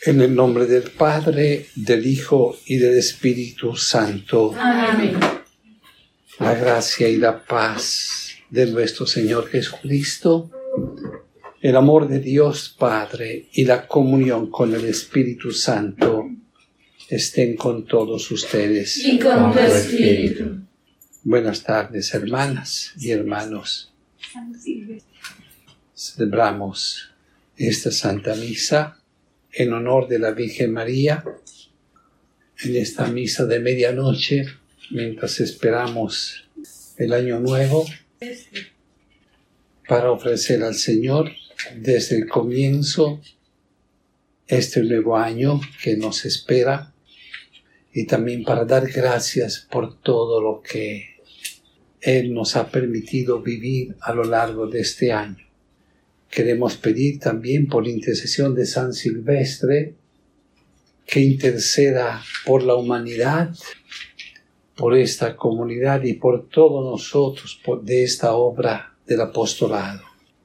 En el nombre del Padre, del Hijo y del Espíritu Santo. Amén. La gracia y la paz de nuestro Señor Jesucristo, el amor de Dios Padre y la comunión con el Espíritu Santo estén con todos ustedes. Y con tu espíritu. Buenas tardes, hermanas y hermanos. Celebramos esta Santa Misa en honor de la Virgen María, en esta misa de medianoche, mientras esperamos el Año Nuevo, para ofrecer al Señor desde el comienzo este nuevo año que nos espera, y también para dar gracias por todo lo que Él nos ha permitido vivir a lo largo de este año. Queremos pedir también por intercesión de San Silvestre que interceda por la humanidad, por esta comunidad y por todos nosotros de esta obra del apostolado.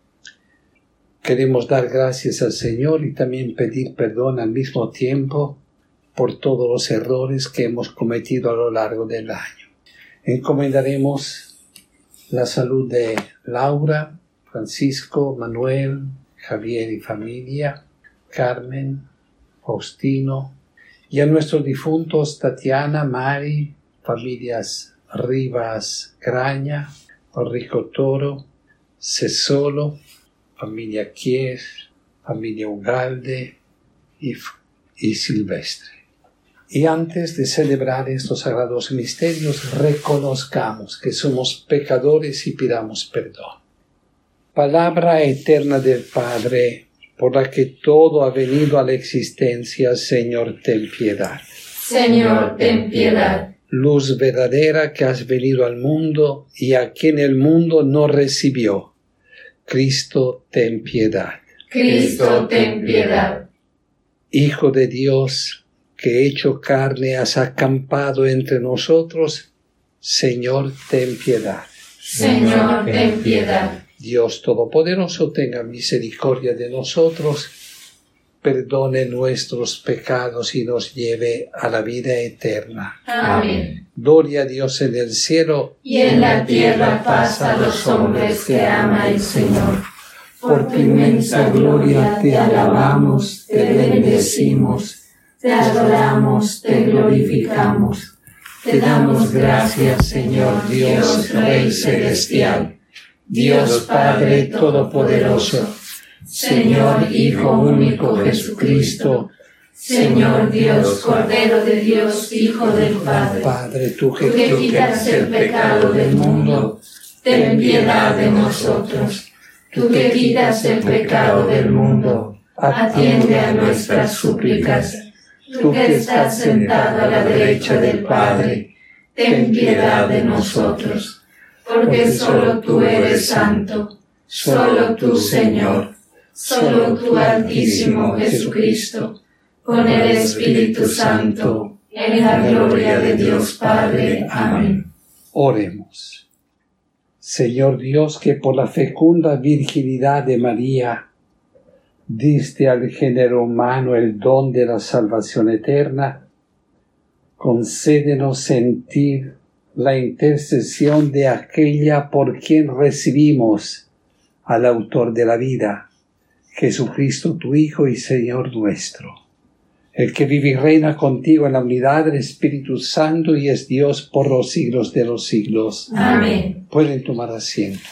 Queremos dar gracias al Señor y también pedir perdón al mismo tiempo por todos los errores que hemos cometido a lo largo del año. Encomendaremos la salud de Laura, Francisco, Manuel, Javier y familia, Carmen, Faustino, y a nuestros difuntos Tatiana, Mari, familias Rivas, Graña, Rico Toro, Cesolo, familia Kier, familia Ugalde y Silvestre. Y antes de celebrar estos sagrados misterios, reconozcamos que somos pecadores y pidamos perdón. Palabra eterna del Padre, por la que todo ha venido a la existencia, Señor, ten piedad. Señor, ten piedad. Luz verdadera que has venido al mundo y a quien el mundo no recibió. Cristo, ten piedad. Cristo, ten piedad. Hijo de Dios, que hecho carne has acampado entre nosotros, Señor, ten piedad. Señor, ten piedad. Dios Todopoderoso, tenga misericordia de nosotros, perdone nuestros pecados y nos lleve a la vida eterna. Amén. Gloria a Dios en el cielo. Y en la tierra paz a los hombres que ama el Señor. Por tu inmensa gloria te alabamos, te bendecimos, te adoramos, te glorificamos. Te damos gracias, Señor Dios, Rey celestial. Dios Padre Todopoderoso, Señor Hijo único Jesucristo, Señor Dios Cordero de Dios, Hijo del Padre, Padre, tú que quitas el pecado del mundo, ten piedad de nosotros. Tú que quitas el pecado del mundo, atiende a nuestras súplicas. Tú que estás sentado a la derecha del Padre, ten piedad de nosotros. Porque solo tú eres santo, solo tú, Señor, solo tú, Altísimo Jesucristo, con el Espíritu Santo, en la gloria de Dios Padre. Amén. Oremos. Señor Dios, que por la fecunda virginidad de María diste al género humano el don de la salvación eterna, concédenos sentir la intercesión de aquella por quien recibimos al autor de la vida, Jesucristo tu Hijo y Señor nuestro, el que vive y reina contigo en la unidad del Espíritu Santo y es Dios por los siglos de los siglos. Amén. Pueden tomar asiento.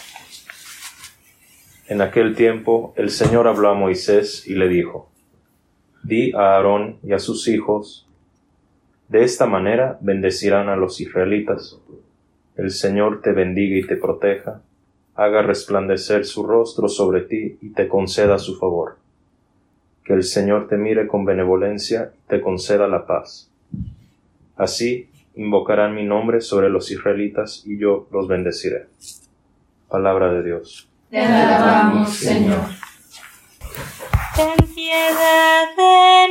En aquel tiempo el Señor habló a Moisés y le dijo: Di a Aarón y a sus hijos: de esta manera bendecirán a los israelitas. El Señor te bendiga y te proteja, haga resplandecer su rostro sobre ti y te conceda su favor. Que el Señor te mire con benevolencia y te conceda la paz. Así invocarán mi nombre sobre los israelitas y yo los bendeciré. Palabra de Dios. Te alabamos, Señor. Ten piedad de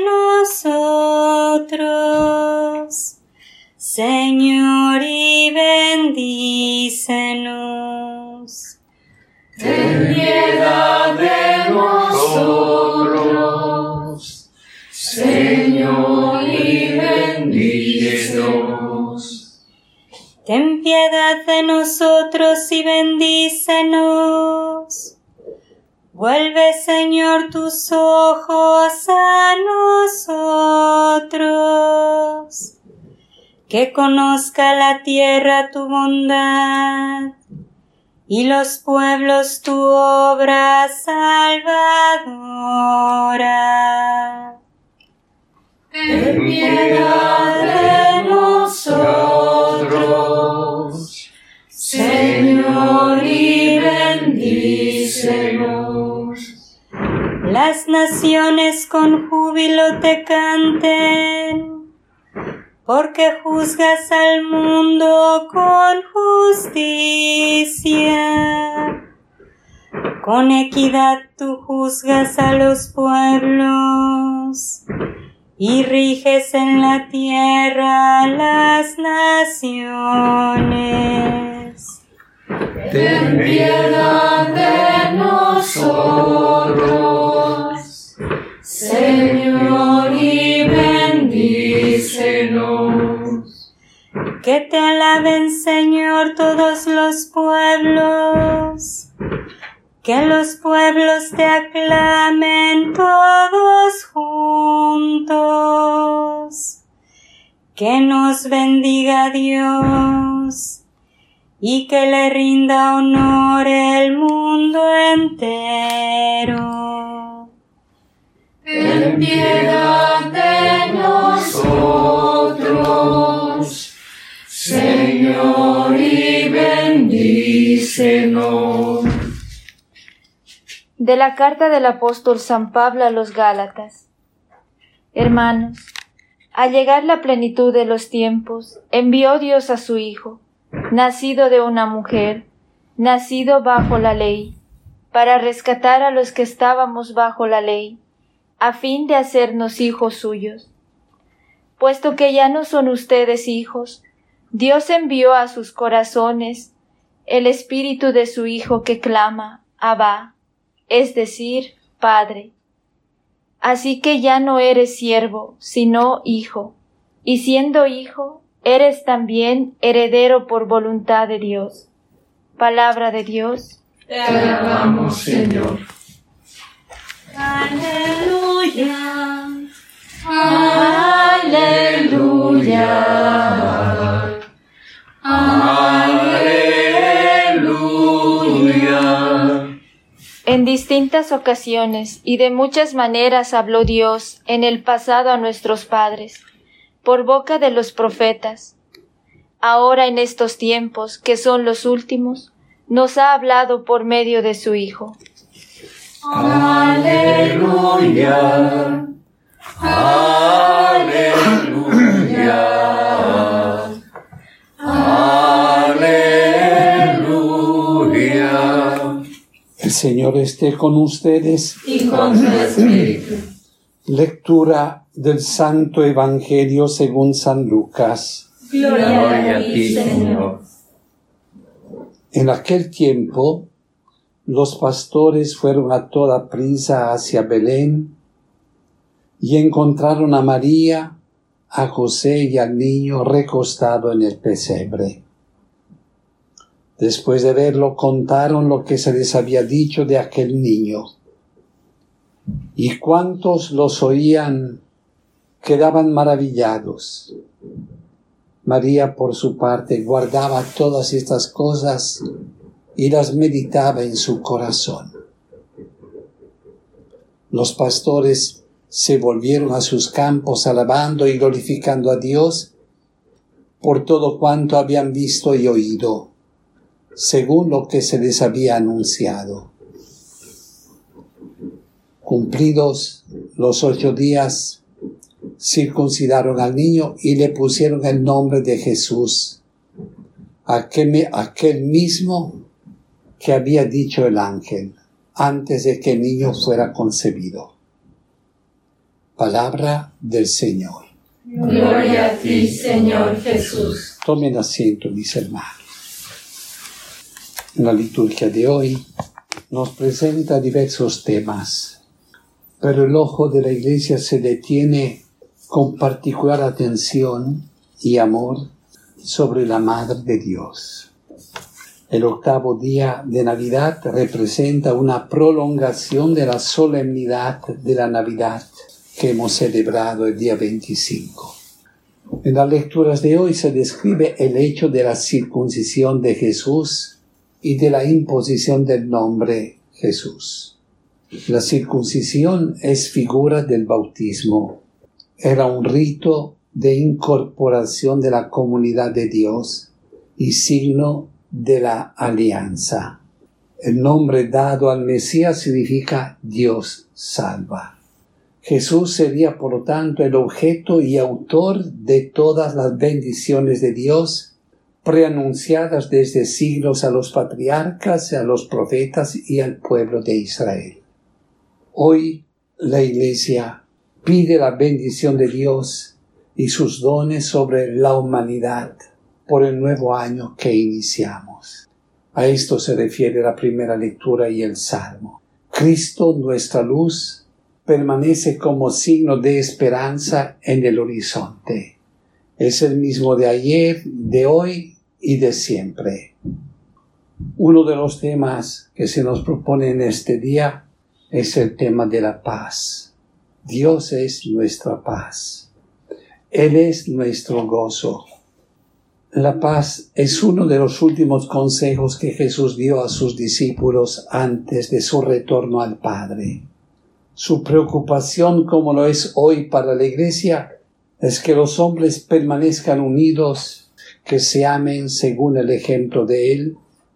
nosotros, Señor, y bendícenos. Ten piedad de nosotros, Señor, y bendícenos. Ten piedad de nosotros y bendícenos. Vuelve, Señor, tus ojos a nosotros. Que conozca la tierra tu bondad y los pueblos tu obra salvadora. Ten piedad de nosotros, Señor, y bendícenos. Las naciones con júbilo te canten, porque juzgas al mundo con justicia. Con equidad tú juzgas a los pueblos y riges en la tierra las naciones. Ten piedad de nosotros, Señor, y bendícenos. Que te alaben, Señor, todos los pueblos. Que los pueblos te aclamen todos juntos. Que nos bendiga Dios y que le rinda honor el mundo entero. Ten piedad de nosotros, Señor, y bendícenos. De la carta del apóstol San Pablo a los Gálatas. Hermanos, al llegar la plenitud de los tiempos, envió Dios a su Hijo, nacido de una mujer, nacido bajo la ley, para rescatar a los que estábamos bajo la ley, a fin de hacernos hijos suyos. Puesto que ya no son ustedes hijos, Dios envió a sus corazones el espíritu de su Hijo que clama, Abba, es decir, Padre. Así que ya no eres siervo, sino hijo, y siendo hijo, eres también heredero por voluntad de Dios. Palabra de Dios. Te alabamos, Señor. Aleluya. Aleluya. Aleluya. En distintas ocasiones y de muchas maneras habló Dios en el pasado a nuestros padres, por boca de los profetas. Ahora en estos tiempos, que son los últimos, nos ha hablado por medio de su Hijo. Aleluya. Aleluya. Aleluya. El Señor esté con ustedes. Y con tu espíritu. Lectura del Santo Evangelio según San Lucas. Gloria a ti, Señor. En aquel tiempo, los pastores fueron a toda prisa hacia Belén y encontraron a María, a José y al niño recostado en el pesebre. Después de verlo, contaron lo que se les había dicho de aquel niño. Y cuantos los oían quedaban maravillados. María, por su parte, guardaba todas estas cosas y las meditaba en su corazón. Los pastores se volvieron a sus campos alabando y glorificando a Dios por todo cuanto habían visto y oído, según lo que se les había anunciado. Cumplidos los 8 días, circuncidaron al niño y le pusieron el nombre de Jesús, aquel mismo que había dicho el ángel antes de que el niño fuera concebido. Palabra del Señor. Gloria a ti, Señor Jesús. Tomen asiento, mis hermanos. La liturgia de hoy nos presenta diversos temas. pero el ojo de la Iglesia se detiene con particular atención y amor sobre la Madre de Dios. El octavo día de Navidad representa una prolongación de la solemnidad de la Navidad que hemos celebrado el día 25. En las lecturas de hoy se describe el hecho de la circuncisión de Jesús y de la imposición del nombre Jesús. La circuncisión es figura del bautismo. Era un rito de incorporación de la comunidad de Dios y signo de la alianza. El nombre dado al Mesías significa Dios salva. Jesús sería, por lo tanto, el objeto y autor de todas las bendiciones de Dios, preanunciadas desde siglos a los patriarcas, a los profetas y al pueblo de Israel. Hoy la Iglesia pide la bendición de Dios y sus dones sobre la humanidad por el nuevo año que iniciamos. A esto se refiere la primera lectura y el Salmo. Cristo, nuestra luz, permanece como signo de esperanza en el horizonte. Es el mismo de ayer, de hoy y de siempre. Uno de los temas que se nos propone en este día es el tema de la paz. Dios es nuestra paz. Él es nuestro gozo. La paz es uno de los últimos consejos que Jesús dio a sus discípulos antes de su retorno al Padre. Su preocupación, como lo es hoy para la Iglesia, es que los hombres permanezcan unidos, que se amen según el ejemplo de Él,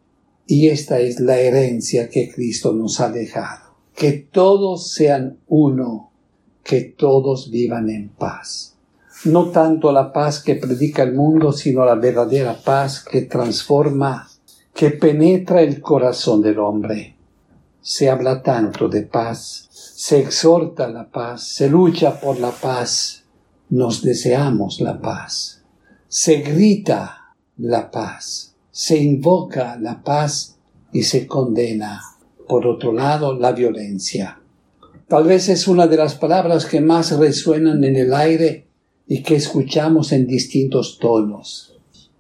y esta es la herencia que Cristo nos ha dejado. Que todos sean uno, que todos vivan en paz. No tanto la paz que predica el mundo, sino la verdadera paz que transforma, que penetra el corazón del hombre. Se habla tanto de paz, se exhorta la paz, se lucha por la paz, nos deseamos la paz, se grita la paz, se invoca la paz y se condena, por otro lado, la violencia. Tal vez es una de las palabras que más resuenan en el aire y que escuchamos en distintos tonos.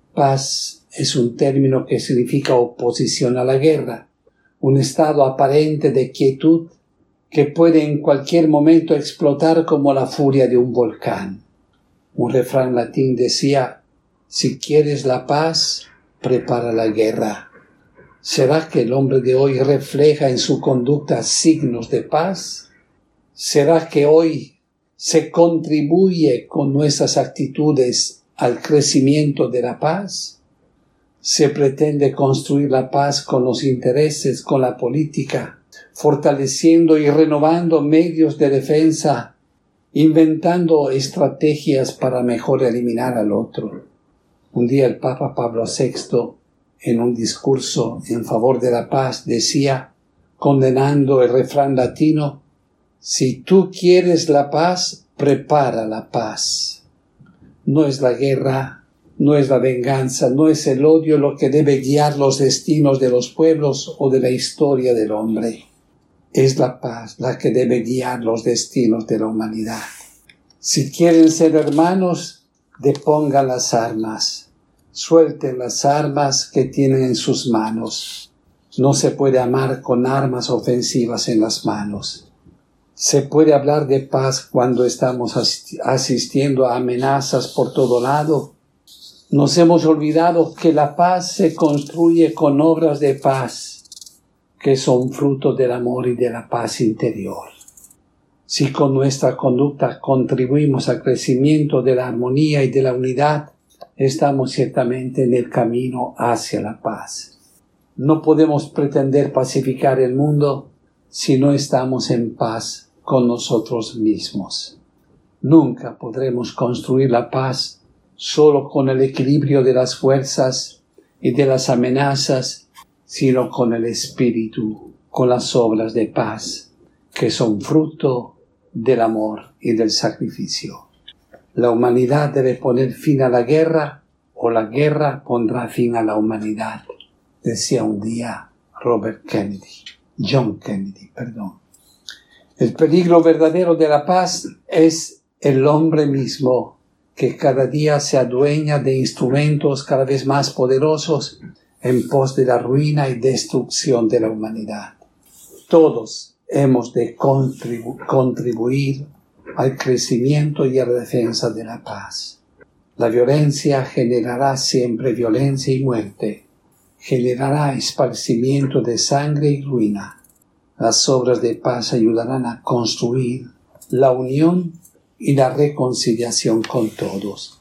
Paz es un término que significa oposición a la guerra, un estado aparente de quietud que puede en cualquier momento explotar como la furia de un volcán. Un refrán latín decía: si quieres la paz, prepara la guerra. ¿Será que el hombre de hoy refleja en su conducta signos de paz? ¿Será que hoy se contribuye con nuestras actitudes al crecimiento de la paz? ¿Se pretende construir la paz con los intereses, con la política, fortaleciendo y renovando medios de defensa, inventando estrategias para mejor eliminar al otro? Un día el Papa Pablo VI, en un discurso en favor de la paz, decía, condenando el refrán latino: si tú quieres la paz, prepara la paz. No es la guerra, no es la venganza, no es el odio lo que debe guiar los destinos de los pueblos o de la historia del hombre. Es la paz la que debe guiar los destinos de la humanidad. Si quieren ser hermanos, depongan las armas, suelten las armas que tienen en sus manos. No se puede amar con armas ofensivas en las manos. Se puede hablar de paz cuando estamos asistiendo a amenazas por todo lado. Nos hemos olvidado que la paz se construye con obras de paz, que son fruto del amor y de la paz interior. Si con nuestra conducta contribuimos al crecimiento de la armonía y de la unidad, estamos ciertamente en el camino hacia la paz. No podemos pretender pacificar el mundo si no estamos en paz con nosotros mismos. Nunca podremos construir la paz solo con el equilibrio de las fuerzas y de las amenazas, sino con el espíritu, con las obras de paz, que son fruto del amor y del sacrificio. La humanidad debe poner fin a la guerra, o la guerra pondrá fin a la humanidad, decía un día John Kennedy. El peligro verdadero de la paz es el hombre mismo, que cada día se adueña de instrumentos cada vez más poderosos en pos de la ruina y destrucción de la humanidad. Todos hemos de contribuir al crecimiento y a la defensa de la paz. La violencia generará siempre violencia y muerte, generará esparcimiento de sangre y ruina. Las obras de paz ayudarán a construir la unión y la reconciliación con todos.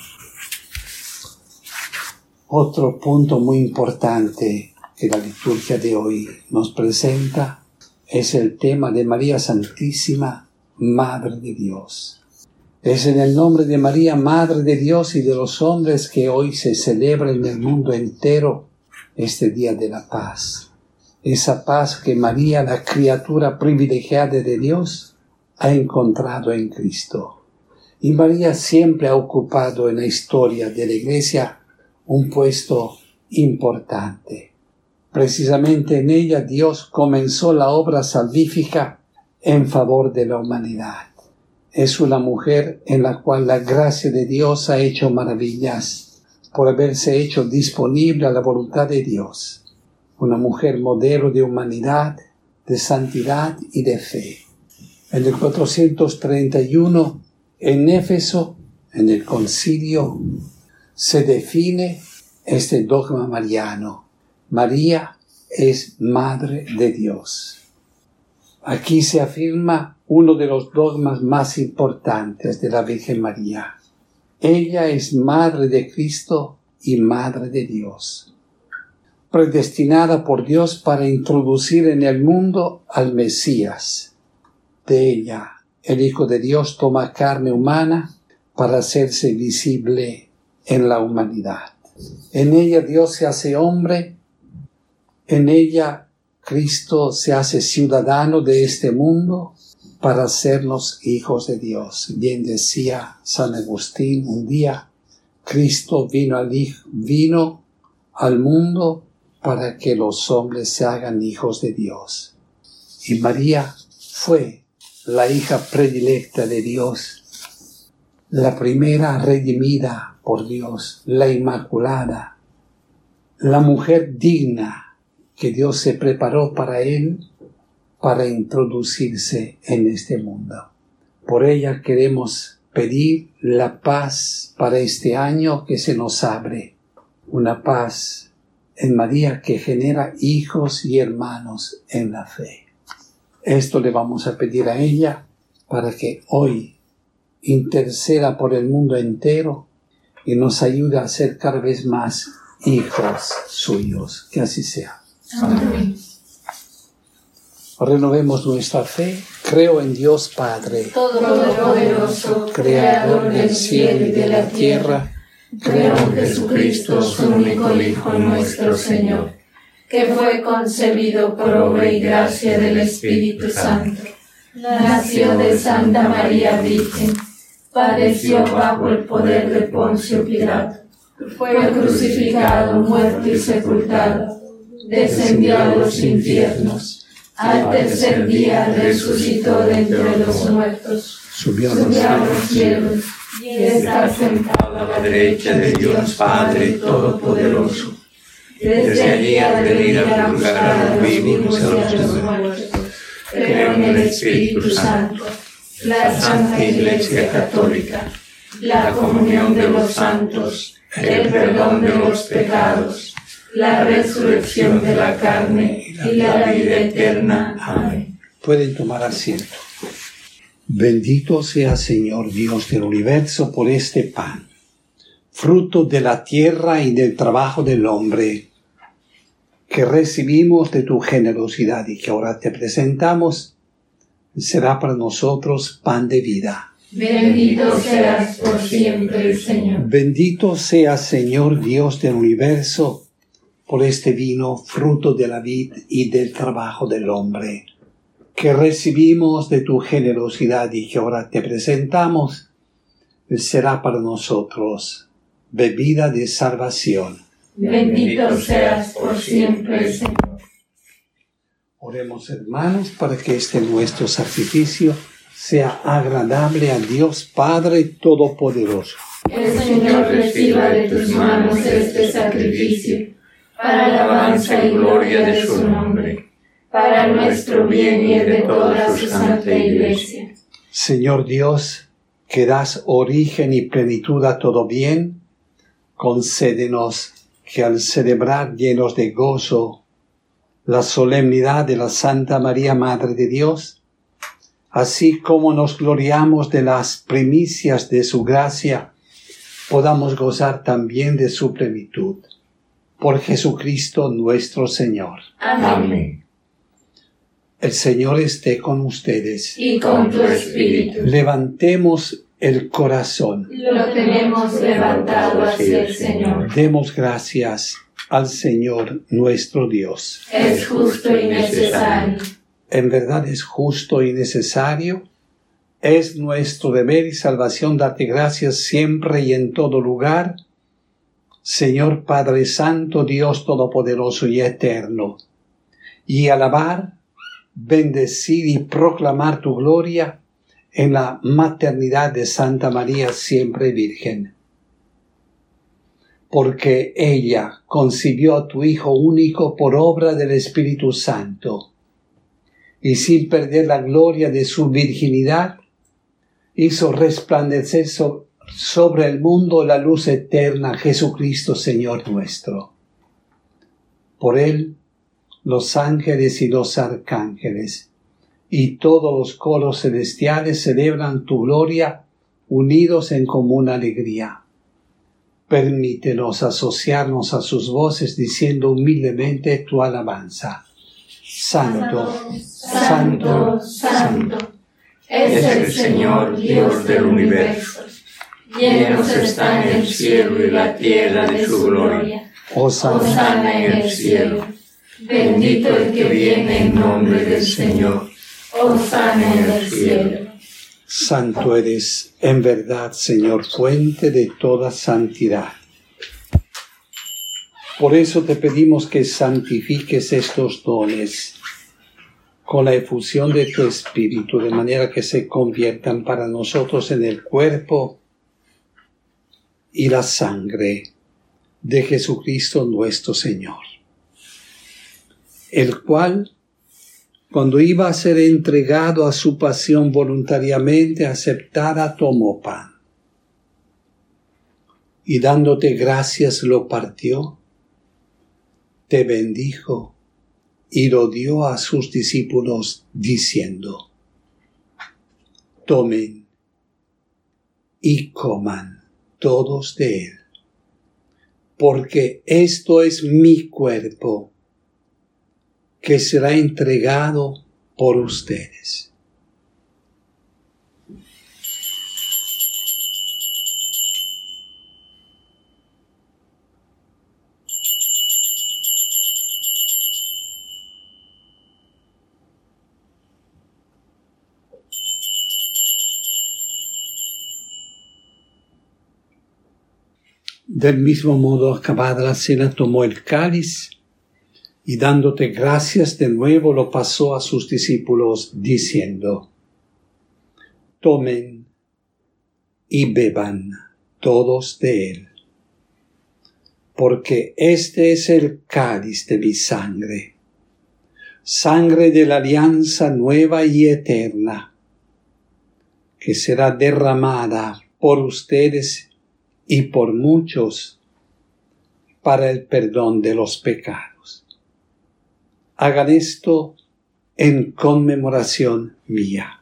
Otro punto muy importante que la liturgia de hoy nos presenta es el tema de María Santísima, Madre de Dios. Es en el nombre de María, Madre de Dios y de los hombres que hoy se celebra en el mundo entero este Día de la Paz. Esa paz que María, la criatura privilegiada de Dios, ha encontrado en Cristo. Y María siempre ha ocupado en la historia de la Iglesia un puesto importante. Precisamente en ella Dios comenzó la obra salvífica en favor de la humanidad. Es una mujer en la cual la gracia de Dios ha hecho maravillas por haberse hecho disponible a la voluntad de Dios. Una mujer modelo de humanidad, de santidad y de fe. En el 431, en Éfeso, en el concilio, se define este dogma mariano. María es Madre de Dios. Aquí se afirma uno de los dogmas más importantes de la Virgen María. Ella es Madre de Cristo y Madre de Dios, predestinada por Dios para introducir en el mundo al Mesías. De ella, el Hijo de Dios toma carne humana para hacerse visible en la humanidad. En ella Dios se hace hombre, en ella Cristo se hace ciudadano de este mundo para hacernos hijos de Dios. Bien decía San Agustín un día, Cristo vino al mundo para que los hombres se hagan hijos de Dios. Y María fue la hija predilecta de Dios, la primera redimida por Dios, la Inmaculada, la mujer digna que Dios se preparó para él para introducirse en este mundo. Por ella queremos pedir la paz para este año que se nos abre, una paz en María que genera hijos y hermanos en la fe. Esto le vamos a pedir a ella para que hoy interceda por el mundo entero y nos ayude a ser cada vez más hijos suyos. Que así sea. Amén. Renovemos nuestra fe. Creo en Dios Padre, Todopoderoso, Creador del cielo y de la tierra. Creo en Jesucristo, su único Hijo, nuestro Señor, que fue concebido por obra y gracia del Espíritu Santo. Nació de Santa María Virgen, padeció bajo el poder de Poncio Pilato, fue crucificado, muerto y sepultado, descendió a los infiernos. Al tercer día resucitó de entre los muertos, subió a los cielos y está sentado a la derecha de Dios Padre Todopoderoso. Desde allí ha de venir a juzgar a los vivos y a los muertos. Creo en el Espíritu Santo, la Santa Iglesia Católica, la comunión de los santos, el perdón de los pecados, la resurrección de la carne y la vida eterna. Amén. Pueden tomar asiento. Bendito sea, Señor Dios del universo, por este pan, fruto de la tierra y del trabajo del hombre, que recibimos de tu generosidad y que ahora te presentamos. Será para nosotros pan de vida. Bendito seas por siempre, Señor. Bendito sea, Señor Dios del universo, por este vino, fruto de la vid y del trabajo del hombre, que recibimos de tu generosidad y que ahora te presentamos. Será para nosotros bebida de salvación. Bendito seas por siempre, Señor. Oremos, hermanos, para que este nuestro sacrificio sea agradable a Dios Padre Todopoderoso. El Señor reciba de tus manos este sacrificio, para alabanza y gloria de su nombre, para nuestro bien y el de toda su santa Iglesia. Señor Dios, que das origen y plenitud a todo bien, concédenos que al celebrar llenos de gozo la solemnidad de la Santa María Madre de Dios, así como nos gloriamos de las primicias de su gracia, podamos gozar también de su plenitud. Por Jesucristo nuestro Señor. Amén. El Señor esté con ustedes. Y con tu espíritu. Levantemos el corazón. Lo tenemos levantado hacia el Señor. Demos gracias al Señor nuestro Dios. Es justo y necesario. En verdad es justo y necesario. Es nuestro deber y salvación darte gracias siempre y en todo lugar, Señor Padre Santo, Dios Todopoderoso y Eterno, y alabar, bendecir y proclamar tu gloria en la maternidad de Santa María siempre Virgen. Porque ella concibió a tu Hijo único por obra del Espíritu Santo, y sin perder la gloria de su virginidad, hizo resplandecer sobre el mundo la luz eterna, Jesucristo Señor nuestro. Por él, los ángeles y los arcángeles y todos los coros celestiales celebran tu gloria, unidos en común alegría. Permítenos asociarnos a sus voces diciendo humildemente tu alabanza. Santo, santo, santo, es el Señor Dios del universo. Llenos están el cielo y la tierra de su gloria. Hosana en el cielo. Bendito el que viene en nombre del Señor. Hosana en el cielo. Santo eres, en verdad, Señor, fuente de toda santidad. Por eso te pedimos que santifiques estos dones con la efusión de tu Espíritu, de manera que se conviertan para nosotros en el cuerpo y la sangre de Jesucristo nuestro Señor, el cual, cuando iba a ser entregado a su pasión voluntariamente aceptada, tomó pan y dándote gracias lo partió, te bendijo y lo dio a sus discípulos diciendo: tomen y coman todos de él, porque esto es mi cuerpo, que será entregado por ustedes. Del mismo modo, acabada la cena, tomó el cáliz y dándote gracias de nuevo lo pasó a sus discípulos diciendo: tomen y beban todos de él, porque este es el cáliz de mi sangre, sangre de la alianza nueva y eterna, que será derramada por ustedes y por muchos para el perdón de los pecados. Hagan esto en conmemoración mía.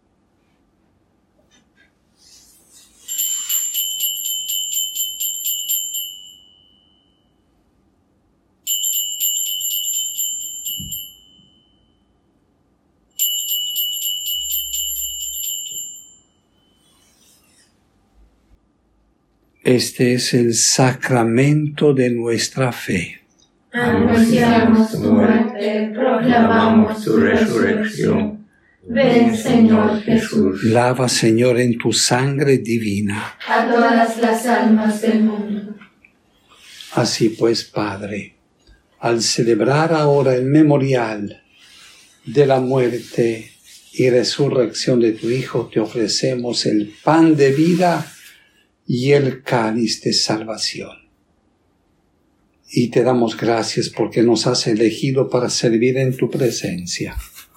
Este es el sacramento de nuestra fe. Anunciamos tu muerte, proclamamos tu resurrección. Ven, Señor Jesús. Lava, Señor, en tu sangre divina A todas las almas del mundo. Así pues, Padre, al celebrar ahora el memorial de la muerte y resurrección de tu Hijo, te ofrecemos el pan de vida y el cáliz de salvación. Y te damos gracias porque nos has elegido para servir en tu presencia.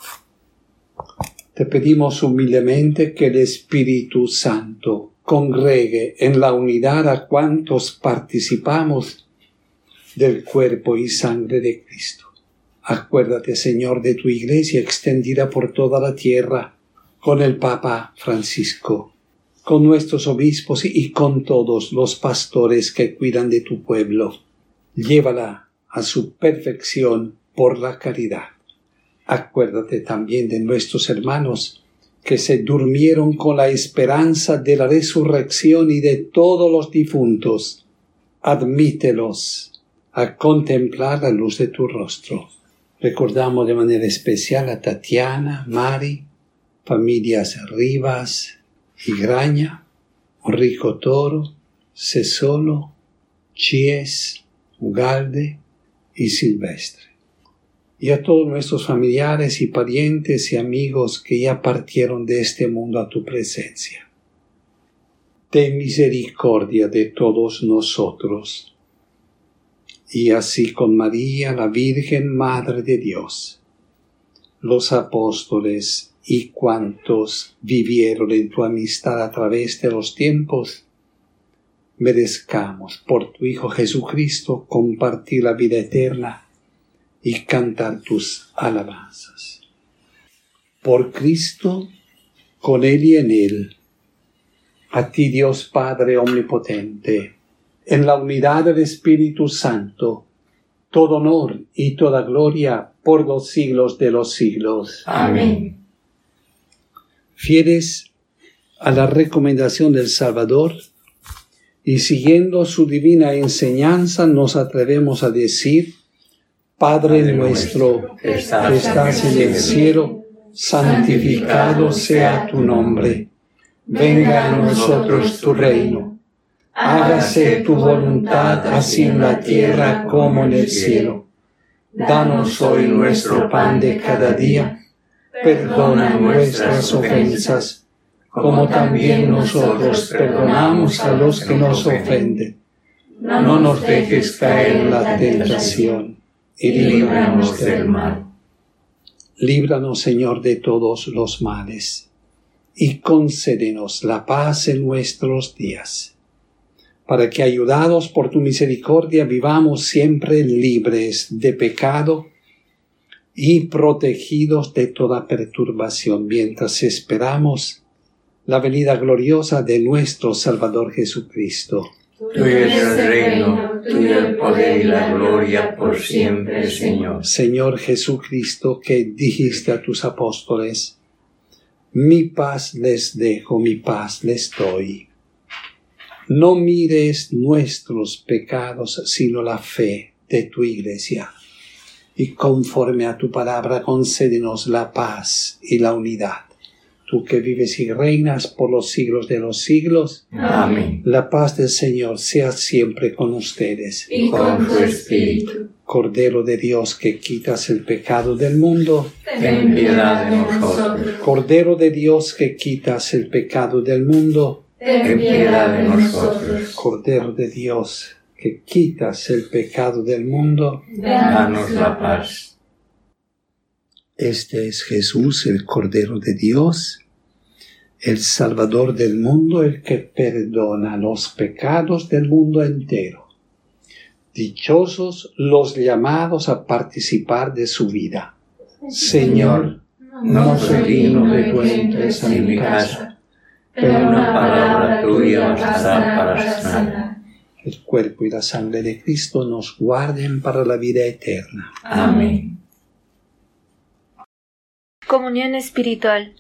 Te pedimos humildemente que el Espíritu Santo congregue en la unidad a cuantos participamos del cuerpo y sangre de Cristo. Acuérdate, Señor, de tu Iglesia extendida por toda la tierra, con el Papa Francisco, con nuestros obispos y con todos los pastores que cuidan de tu pueblo. Llévala a su perfección por la caridad. Acuérdate también de nuestros hermanos que se durmieron con la esperanza de la resurrección y de todos los difuntos. Admítelos a contemplar la luz de tu rostro. Recordamos de manera especial a Tatiana, Mari, familias Rivas y Graña, Rico Toro, Cesolo, Chies, Ugalde y Silvestre. Y a todos nuestros familiares y parientes y amigos que ya partieron de este mundo a tu presencia. Ten misericordia de todos nosotros. Y así con María, la Virgen Madre de Dios, los apóstoles y cuantos vivieron en tu amistad a través de los tiempos, merezcamos por tu Hijo Jesucristo compartir la vida eterna y cantar tus alabanzas. Por Cristo, con Él y en Él, a ti Dios Padre Omnipotente, en la unidad del Espíritu Santo, todo honor y toda gloria por los siglos de los siglos. Amén. Fieles a la recomendación del Salvador y siguiendo su divina enseñanza, nos atrevemos a decir: Padre nuestro que estás en el cielo, santificado sea tu nombre. Venga a nosotros tu reino. Hágase tu voluntad así en la tierra como en el cielo. Danos hoy nuestro pan de cada día. Perdona nuestras ofensas, como también nosotros perdonamos a los que nos ofenden. No nos dejes caer en la tentación, y líbranos del mal. Líbranos, Señor, de todos los males, y concédenos la paz en nuestros días, para que, ayudados por tu misericordia, vivamos siempre libres de pecado y protegidos de toda perturbación, mientras esperamos la venida gloriosa de nuestro Salvador Jesucristo. Tuyo es el reino, tuyo el poder y la gloria por siempre, Señor. Señor Jesucristo, que dijiste a tus apóstoles: mi paz les dejo, mi paz les doy. No mires nuestros pecados, sino la fe de tu Iglesia. Y conforme a tu palabra, concédenos la paz y la unidad. Tú que vives y reinas por los siglos de los siglos. Amén. La paz del Señor sea siempre con ustedes. Y con tu espíritu. Cordero de Dios, que quitas el pecado del mundo, Ten piedad de nosotros. Cordero de Dios, que quitas el pecado del mundo, Ten piedad de nosotros. Cordero de Dios, que quitas el pecado del mundo, Danos la paz. Este es Jesús, el Cordero de Dios, el Salvador del mundo, el que perdona los pecados del mundo entero. Dichosos los llamados a participar de su vida. Señor, no soy digno de que tú entres en mi casa, pero una palabra tuya bastará para sanar. El cuerpo y la sangre de Cristo nos guarden para la vida eterna. Amén. Comunión espiritual.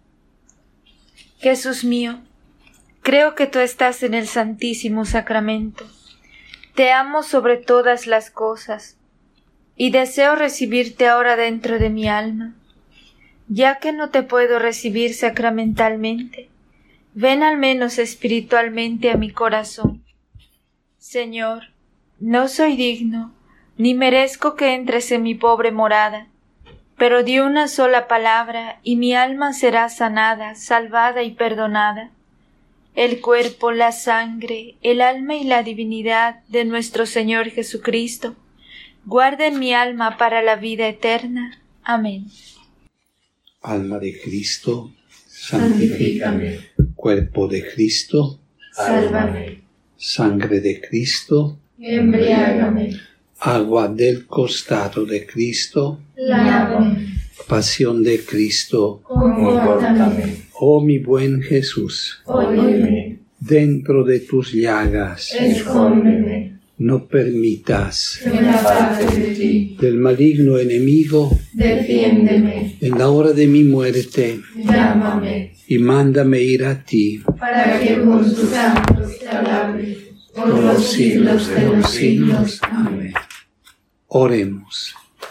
Jesús mío, creo que tú estás en el Santísimo Sacramento. Te amo sobre todas las cosas y deseo recibirte ahora dentro de mi alma. Ya que no te puedo recibir sacramentalmente, ven al menos espiritualmente a mi corazón. Señor, no soy digno, ni merezco que entres en mi pobre morada, pero di una sola palabra y mi alma será sanada, salvada y perdonada. El cuerpo, la sangre, el alma y la divinidad de nuestro Señor Jesucristo guarden mi alma para la vida eterna. Amén. Alma de Cristo, santifícame. Cuerpo de Cristo, Sálvame. Sangre de Cristo, Embriágame. Agua del costado de Cristo, Lávame. Pasión de Cristo, Confórtame. oh mi buen Jesús, Óyeme. dentro de tus llagas, Escóndeme. no permitas Que me aparte de ti. del maligno enemigo, Defiéndeme. en la hora de mi muerte, Llámame. y mándame ir a ti, Para que con tus santos te alabe por los siglos de los siglos. Amén. Oremos.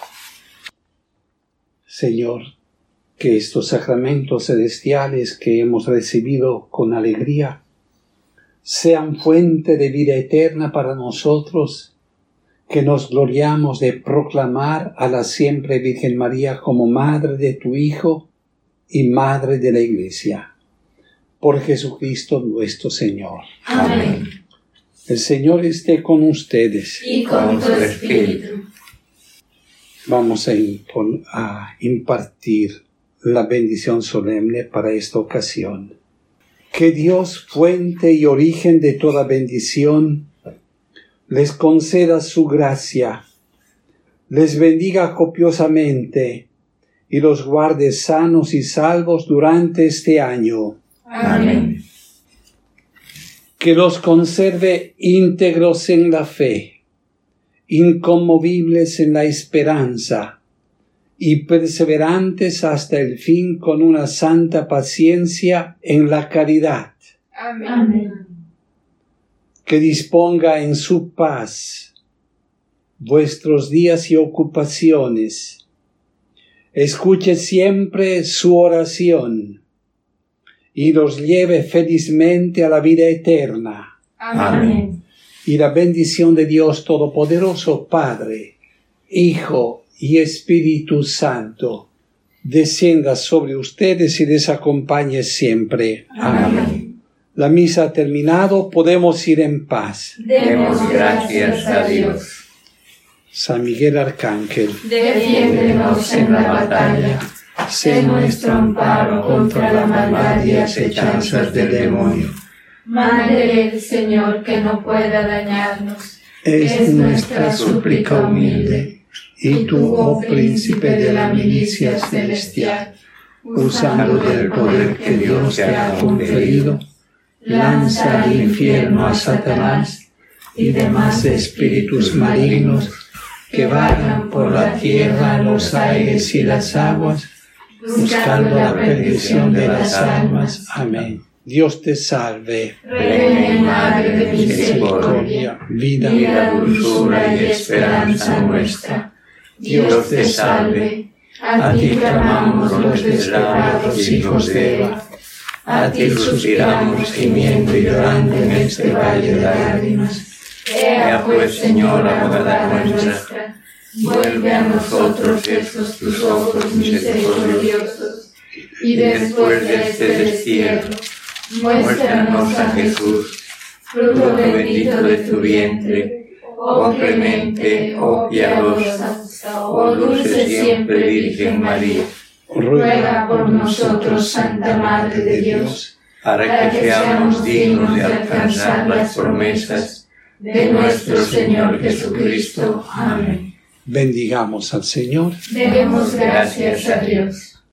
Señor, que estos sacramentos celestiales que hemos recibido con alegría sean fuente de vida eterna para nosotros, que nos gloriamos de proclamar a la siempre Virgen María como Madre de tu Hijo y Madre de la Iglesia. Por Jesucristo nuestro Señor. Amén. El Señor esté con ustedes. Y con tu espíritu. Vamos a impartir la bendición solemne para esta ocasión. Que Dios, fuente y origen de toda bendición, les conceda su gracia, les bendiga copiosamente y los guarde sanos y salvos durante este año. Amén. Que los conserve íntegros en la fe, inconmovibles en la esperanza y perseverantes hasta el fin con una santa paciencia en la caridad. Amén. Que disponga en su paz vuestros días y ocupaciones. Escuche siempre su oración y los lleve felizmente a la vida eterna. Amén. Y la bendición de Dios Todopoderoso, Padre, Hijo y Espíritu Santo, descienda sobre ustedes y les acompañe siempre. Amén. La misa ha terminado, podemos ir en paz. Demos gracias a Dios. San Miguel Arcángel, Defiéndenos en la batalla. Sé nuestro amparo contra la maldad y acechanzas del demonio. Mándele el Señor que no pueda dañarnos. es nuestra súplica humilde. y tú, oh príncipe de la milicia celestial, usando del poder que Dios te ha conferido, lanza al infierno a Satanás y demás espíritus malignos que vagan por la tierra, los aires y las aguas, buscando la perdición de las almas. Amén. Dios te salve, Reina y Madre de misericordia, vida, dulzura y esperanza nuestra. Dios te salve. A ti clamamos los desesperados hijos de Eva. A ti suspiramos gimiendo y llorando en este valle de lágrimas. Ea pues, Señora, abogada nuestra, vuelve a nosotros estos tus ojos misericordiosos, y después de este destierro, muéstranos a Jesús, fruto bendito de tu vientre, oh clemente, oh piadosa, oh dulce siempre Virgen María. Ruega por nosotros, Santa Madre de Dios, para que seamos dignos de alcanzar las promesas de nuestro Señor Jesucristo. Amén. bendigamos al Señor. Demos gracias a Dios.